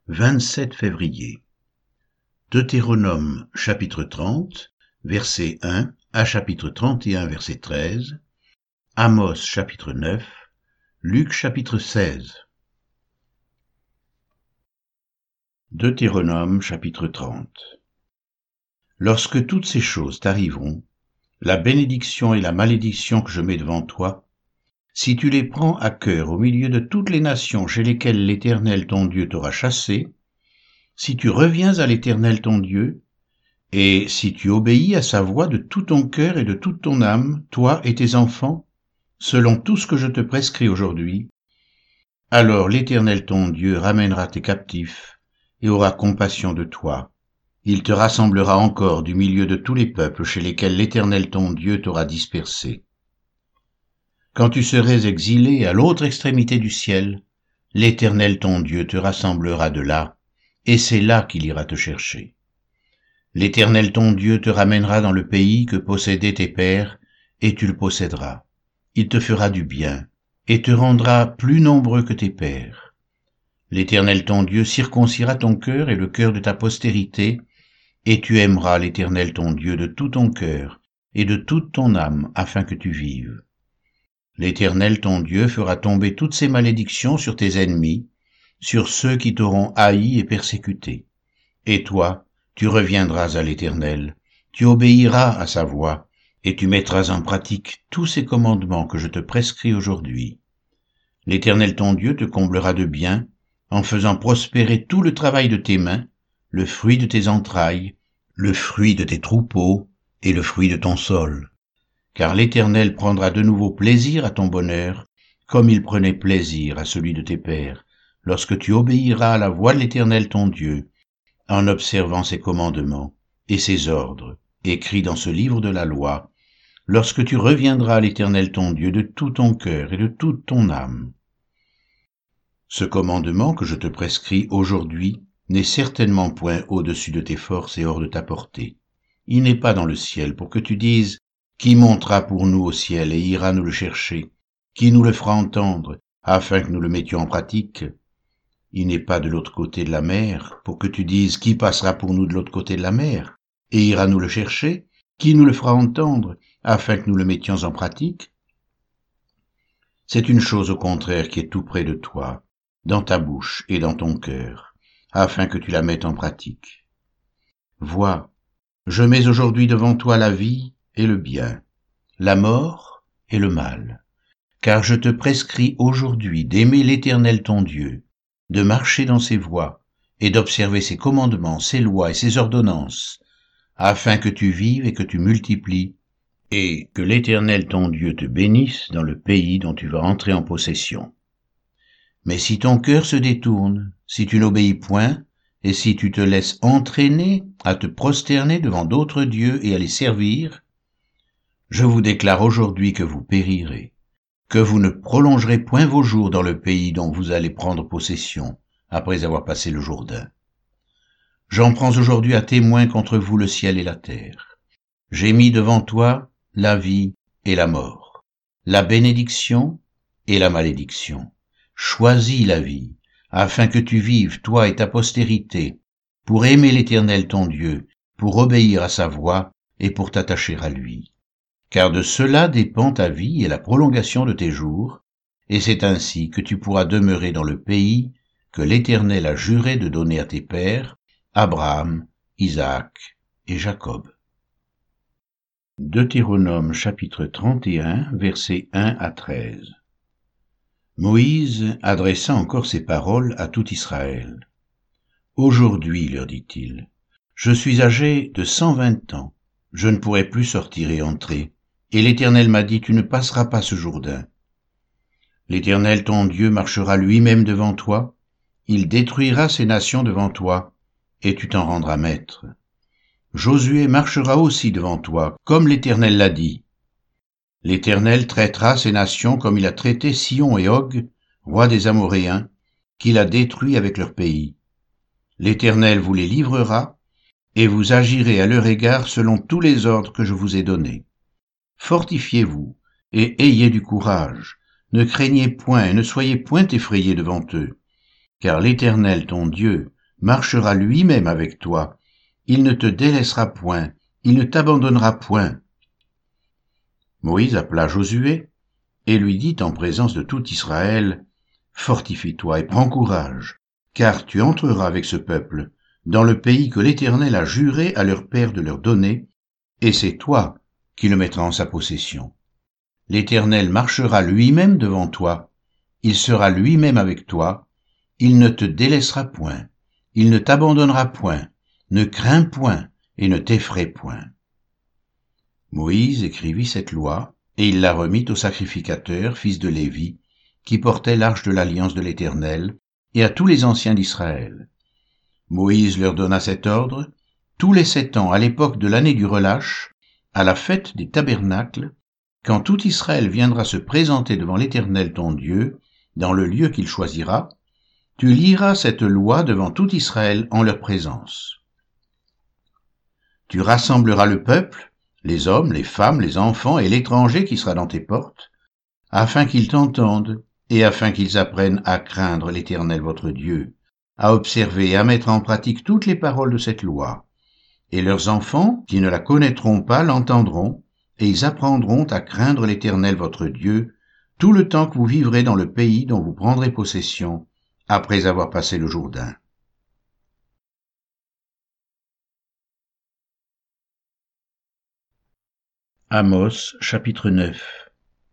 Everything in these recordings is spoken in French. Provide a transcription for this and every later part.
27 février. Deutéronome chapitre 30, verset 1 à chapitre 31, verset 13, Amos chapitre 9, Luc chapitre 16. Deutéronome chapitre 30. Lorsque toutes ces choses t'arriveront, la bénédiction et la malédiction que je mets devant toi, si tu les prends à cœur au milieu de toutes les nations chez lesquelles l'Éternel ton Dieu t'aura chassé, si tu reviens à l'Éternel ton Dieu, et si tu obéis à sa voix de tout ton cœur et de toute ton âme, toi et tes enfants, selon tout ce que je te prescris aujourd'hui, alors l'Éternel ton Dieu ramènera tes captifs et aura compassion de toi. Il te rassemblera encore du milieu de tous les peuples chez lesquels l'Éternel ton Dieu t'aura dispersé. Quand tu serais exilé à l'autre extrémité du ciel, l'Éternel ton Dieu te rassemblera de là, et c'est là qu'il ira te chercher. L'Éternel ton Dieu te ramènera dans le pays que possédaient tes pères, et tu le posséderas. Il te fera du bien, et te rendra plus nombreux que tes pères. L'Éternel ton Dieu circoncira ton cœur et le cœur de ta postérité, et tu aimeras l'Éternel ton Dieu de tout ton cœur et de toute ton âme, afin que tu vives. L'Éternel ton Dieu fera tomber toutes ces malédictions sur tes ennemis, sur ceux qui t'auront haï et persécuté. Et toi, tu reviendras à l'Éternel, tu obéiras à sa voix, et tu mettras en pratique tous ces commandements que je te prescris aujourd'hui. L'Éternel ton Dieu te comblera de bien, en faisant prospérer tout le travail de tes mains, le fruit de tes entrailles, le fruit de tes troupeaux et le fruit de ton sol. Car l'Éternel prendra de nouveau plaisir à ton bonheur, comme il prenait plaisir à celui de tes pères, lorsque tu obéiras à la voix de l'Éternel ton Dieu, en observant ses commandements et ses ordres, écrits dans ce livre de la loi, lorsque tu reviendras à l'Éternel ton Dieu de tout ton cœur et de toute ton âme. Ce commandement que je te prescris aujourd'hui n'est certainement point au-dessus de tes forces et hors de ta portée. Il n'est pas dans le ciel pour que tu dises « Qui montera pour nous au ciel et ira nous le chercher? Qui nous le fera entendre, afin que nous le mettions en pratique ?» Il n'est pas de l'autre côté de la mer pour que tu dises « Qui passera pour nous de l'autre côté de la mer et ira nous le chercher? Qui nous le fera entendre, afin que nous le mettions en pratique ?» C'est une chose au contraire qui est tout près de toi, dans ta bouche et dans ton cœur, afin que tu la mettes en pratique. Vois, je mets aujourd'hui devant toi la vie et le bien, la mort et le mal, car je te prescris aujourd'hui d'aimer l'Éternel ton Dieu, de marcher dans ses voies et d'observer ses commandements, ses lois et ses ordonnances, afin que tu vives et que tu multiplies, et que l'Éternel ton Dieu te bénisse dans le pays dont tu vas entrer en possession. Mais si ton cœur se détourne, si tu n'obéis point, et si tu te laisses entraîner à te prosterner devant d'autres dieux et à les servir, je vous déclare aujourd'hui que vous périrez, que vous ne prolongerez point vos jours dans le pays dont vous allez prendre possession, après avoir passé le Jourdain. J'en prends aujourd'hui à témoin contre vous le ciel et la terre. J'ai mis devant toi la vie et la mort, la bénédiction et la malédiction. Choisis la vie, afin que tu vives, toi et ta postérité, pour aimer l'Éternel ton Dieu, pour obéir à sa voix et pour t'attacher à lui. Car de cela dépend ta vie et la prolongation de tes jours, et c'est ainsi que tu pourras demeurer dans le pays que l'Éternel a juré de donner à tes pères, Abraham, Isaac et Jacob. Deutéronome chapitre 31, versets 1 à 13. Moïse adressa encore ces paroles à tout Israël. « Aujourd'hui, leur dit-il, je suis âgé de 120 ans, je ne pourrai plus sortir et entrer, et l'Éternel m'a dit, tu ne passeras pas ce Jourdain. L'Éternel ton Dieu marchera lui-même devant toi, il détruira ces nations devant toi, et tu t'en rendras maître. Josué marchera aussi devant toi, comme l'Éternel l'a dit. L'Éternel traitera ces nations comme il a traité Sihon et Og, rois des Amoréens, qu'il a détruits avec leur pays. L'Éternel vous les livrera, et vous agirez à leur égard selon tous les ordres que je vous ai donnés. Fortifiez-vous, et ayez du courage. Ne craignez point et ne soyez point effrayés devant eux, car l'Éternel ton Dieu marchera lui-même avec toi. Il ne te délaissera point, il ne t'abandonnera point. » Moïse appela Josué et lui dit en présence de tout Israël, « Fortifie-toi et prends courage, car tu entreras avec ce peuple dans le pays que l'Éternel a juré à leur père de leur donner, et c'est toi qui le mettras en sa possession. L'Éternel marchera lui-même devant toi, il sera lui-même avec toi, il ne te délaissera point, il ne t'abandonnera point, ne crains point et ne t'effraie point. » Moïse écrivit cette loi, et il la remit au sacrificateur, fils de Lévi, qui portait l'arche de l'alliance de l'Éternel, et à tous les anciens d'Israël. Moïse leur donna cet ordre: tous les 7 ans, à l'époque de l'année du relâche, à la fête des tabernacles, quand tout Israël viendra se présenter devant l'Éternel ton Dieu, dans le lieu qu'il choisira, tu liras cette loi devant tout Israël en leur présence. Tu rassembleras le peuple, les hommes, les femmes, les enfants et l'étranger qui sera dans tes portes, afin qu'ils t'entendent et afin qu'ils apprennent à craindre l'Éternel votre Dieu, à observer et à mettre en pratique toutes les paroles de cette loi. Et leurs enfants, qui ne la connaîtront pas, l'entendront, et ils apprendront à craindre l'Éternel votre Dieu tout le temps que vous vivrez dans le pays dont vous prendrez possession, après avoir passé le Jourdain. Amos, chapitre 9.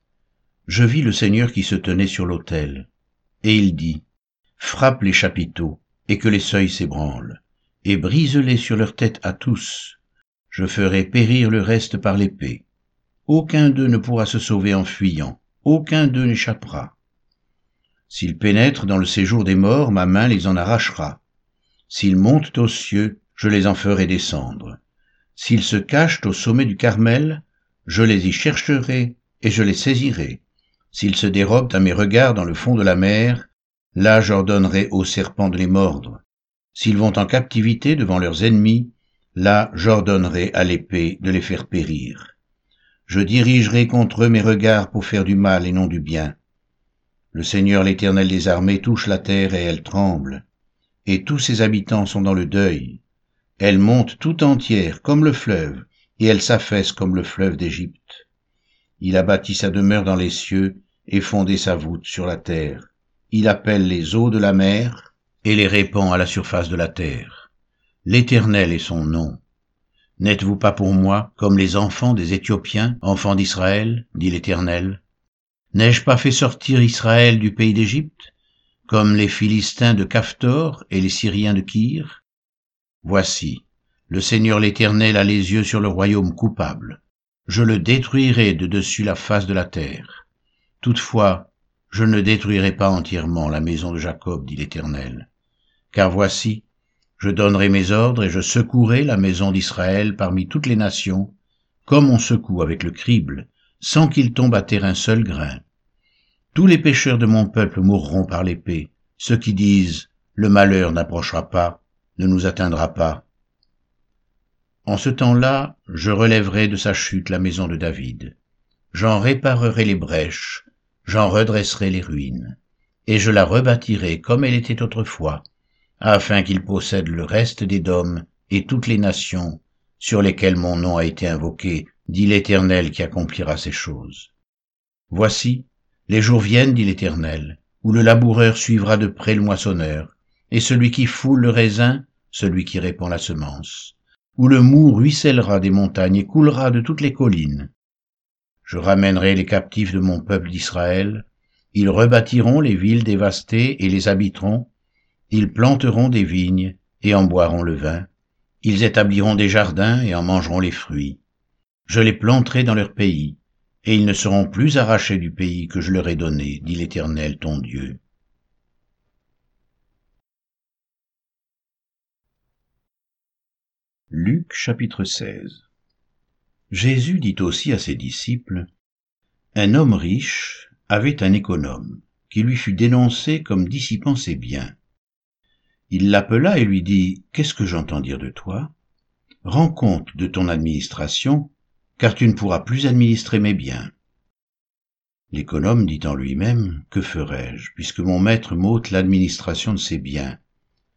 Je vis le Seigneur qui se tenait sur l'autel, et il dit, « Frappe les chapiteaux, et que les seuils s'ébranlent, et brise-les sur leur tête à tous. Je ferai périr le reste par l'épée. Aucun d'eux ne pourra se sauver en fuyant, aucun d'eux n'échappera. S'ils pénètrent dans le séjour des morts, ma main les en arrachera. S'ils montent aux cieux, je les en ferai descendre. S'ils se cachent au sommet du Carmel, je les y chercherai et je les saisirai. S'ils se dérobent à mes regards dans le fond de la mer, là j'ordonnerai aux serpents de les mordre. S'ils vont en captivité devant leurs ennemis, là j'ordonnerai à l'épée de les faire périr. Je dirigerai contre eux mes regards pour faire du mal et non du bien. Le Seigneur l'Éternel des armées touche la terre et elle tremble, et tous ses habitants sont dans le deuil. Elle monte tout entière comme le fleuve, et elle s'affaisse comme le fleuve d'Égypte. Il a bâti sa demeure dans les cieux et fondé sa voûte sur la terre. Il appelle les eaux de la mer et les répand à la surface de la terre. L'Éternel est son nom. N'êtes-vous pas pour moi comme les enfants des Éthiopiens, enfants d'Israël, dit l'Éternel? N'ai-je pas fait sortir Israël du pays d'Égypte, comme les Philistins de Caphtor et les Syriens de Kyr? Voici, le Seigneur l'Éternel a les yeux sur le royaume coupable. Je le détruirai de dessus la face de la terre. Toutefois, je ne détruirai pas entièrement la maison de Jacob, dit l'Éternel. Car voici, je donnerai mes ordres et je secouerai la maison d'Israël parmi toutes les nations, comme on secoue avec le crible, sans qu'il tombe à terre un seul grain. Tous les pécheurs de mon peuple mourront par l'épée, ceux qui disent « Le malheur n'approchera pas, ne nous atteindra pas ». En ce temps-là, je relèverai de sa chute la maison de David. J'en réparerai les brèches, j'en redresserai les ruines, et je la rebâtirai comme elle était autrefois, afin qu'il possède le reste d'Édom et toutes les nations sur lesquelles mon nom a été invoqué, dit l'Éternel qui accomplira ces choses. Voici, les jours viennent, dit l'Éternel, où le laboureur suivra de près le moissonneur, et celui qui foule le raisin, celui qui répand la semence, où le moût ruissellera des montagnes et coulera de toutes les collines. Je ramènerai les captifs de mon peuple d'Israël, ils rebâtiront les villes dévastées et les habiteront, ils planteront des vignes et en boiront le vin, ils établiront des jardins et en mangeront les fruits. Je les planterai dans leur pays, et ils ne seront plus arrachés du pays que je leur ai donné, dit l'Éternel ton Dieu. Luc chapitre 16. Jésus dit aussi à ses disciples, « Un homme riche avait un économe, qui lui fut dénoncé comme dissipant ses biens. Il l'appela et lui dit, « Qu'est-ce que j'entends dire de toi? Rends compte de ton administration, car tu ne pourras plus administrer mes biens. » L'économe dit en lui-même, « Que ferai-je, puisque mon maître m'ôte l'administration de ses biens?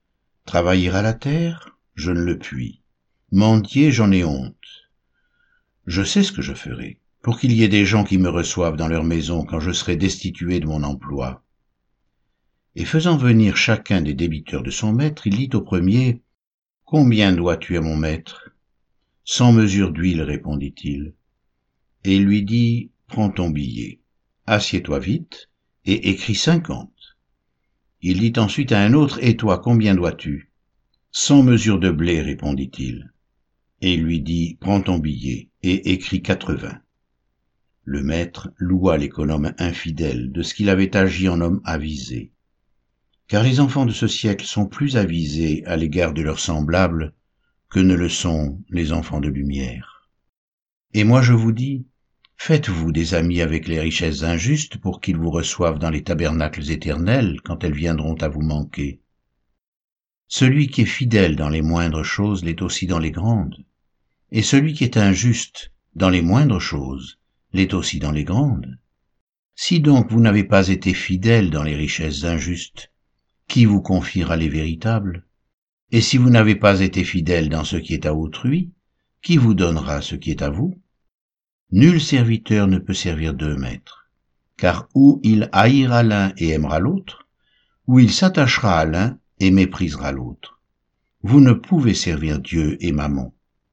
Travailler à la terre, je ne le puis. Mendier, j'en ai honte. Je sais ce que je ferai, pour qu'il y ait des gens qui me reçoivent dans leur maison quand je serai destitué de mon emploi. Et faisant venir chacun des débiteurs de son maître, il dit au premier, « Combien dois-tu à mon maître » ? « 100 mesures d'huile, répondit-il. Et il lui dit, « Prends ton billet, assieds-toi vite, et écris 50. » Il dit ensuite à un autre, « Et toi, combien dois-tu » ? 100 mesures de blé, répondit-il. Et il lui dit, « Prends ton billet, et écris 80. » Le maître loua l'économe infidèle de ce qu'il avait agi en homme avisé. Car les enfants de ce siècle sont plus avisés à l'égard de leurs semblables que ne le sont les enfants de lumière. Et moi je vous dis, faites-vous des amis avec les richesses injustes pour qu'ils vous reçoivent dans les tabernacles éternels quand elles viendront à vous manquer. Celui qui est fidèle dans les moindres choses l'est aussi dans les grandes, et celui qui est injuste dans les moindres choses l'est aussi dans les grandes. Si donc vous n'avez pas été fidèle dans les richesses injustes, qui vous confiera les véritables? Et si vous n'avez pas été fidèle dans ce qui est à autrui, qui vous donnera ce qui est à vous? Nul serviteur ne peut servir 2 maîtres, car ou il haïra l'un et aimera l'autre, ou il s'attachera à l'un et méprisera l'autre. Vous ne pouvez servir Dieu et Mammon.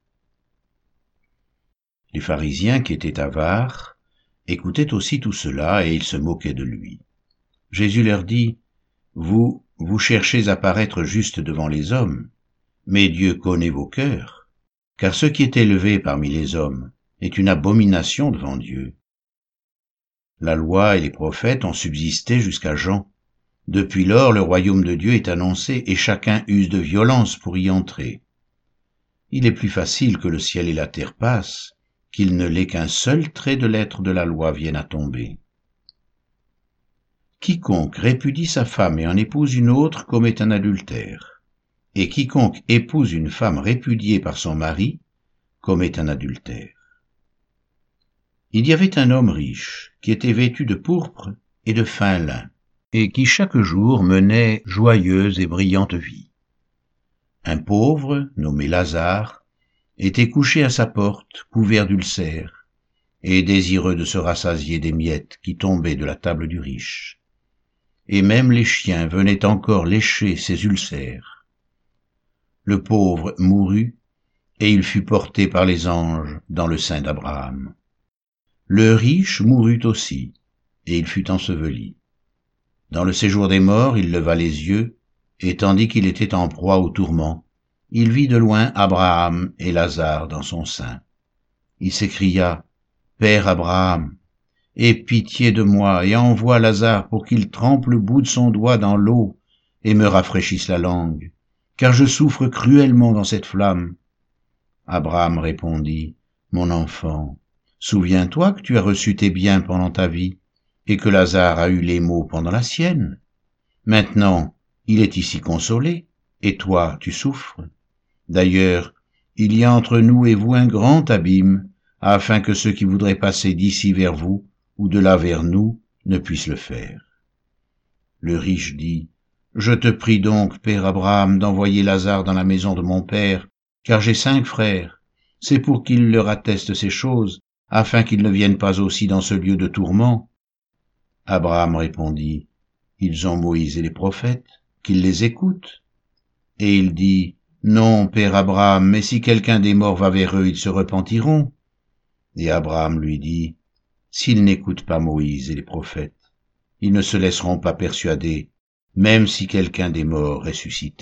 Les pharisiens qui étaient avares écoutaient aussi tout cela et ils se moquaient de lui. Jésus leur dit, « Vous cherchez à paraître justes devant les hommes, mais Dieu connaît vos cœurs, car ce qui est élevé parmi les hommes est une abomination devant Dieu. La loi et les prophètes ont subsisté jusqu'à Jean. Depuis lors, le royaume de Dieu est annoncé et chacun use de violence pour y entrer. Il est plus facile que le ciel et la terre passent, qu'il ne l'est qu'un seul trait de lettre de la loi vienne à tomber. Quiconque répudie sa femme et en épouse une autre commet un adultère, et quiconque épouse une femme répudiée par son mari commet un adultère. Il y avait un homme riche qui était vêtu de pourpre et de fin lin, et qui chaque jour menait joyeuse et brillante vie. Un pauvre, nommé Lazare, était couché à sa porte, couvert d'ulcères, et désireux de se rassasier des miettes qui tombaient de la table du riche. Et même les chiens venaient encore lécher ses ulcères. Le pauvre mourut, et il fut porté par les anges dans le sein d'Abraham. Le riche mourut aussi, et il fut enseveli. Dans le séjour des morts, il leva les yeux, et tandis qu'il était en proie au tourment, il vit de loin Abraham et Lazare dans son sein. Il s'écria, « Père Abraham, aie pitié de moi et envoie Lazare pour qu'il trempe le bout de son doigt dans l'eau et me rafraîchisse la langue, car je souffre cruellement dans cette flamme. » Abraham répondit, « Mon enfant, souviens-toi que tu as reçu tes biens pendant ta vie et que Lazare a eu les maux pendant la sienne. Maintenant, il est ici consolé, et toi, tu souffres. D'ailleurs, il y a entre nous et vous un grand abîme, afin que ceux qui voudraient passer d'ici vers vous ou de là vers nous ne puissent le faire. » Le riche dit, « Je te prie donc, père Abraham, d'envoyer Lazare dans la maison de mon père, car j'ai 5 frères. C'est pour qu'il leur atteste ces choses, afin qu'ils ne viennent pas aussi dans ce lieu de tourment. » Abraham répondit, « Ils ont Moïse et les prophètes, qu'ils les écoutent. » Et il dit, « Non, père Abraham, mais si quelqu'un des morts va vers eux, ils se repentiront. » Et Abraham lui dit, « S'ils n'écoutent pas Moïse et les prophètes, ils ne se laisseront pas persuader, même si quelqu'un des morts ressuscité. »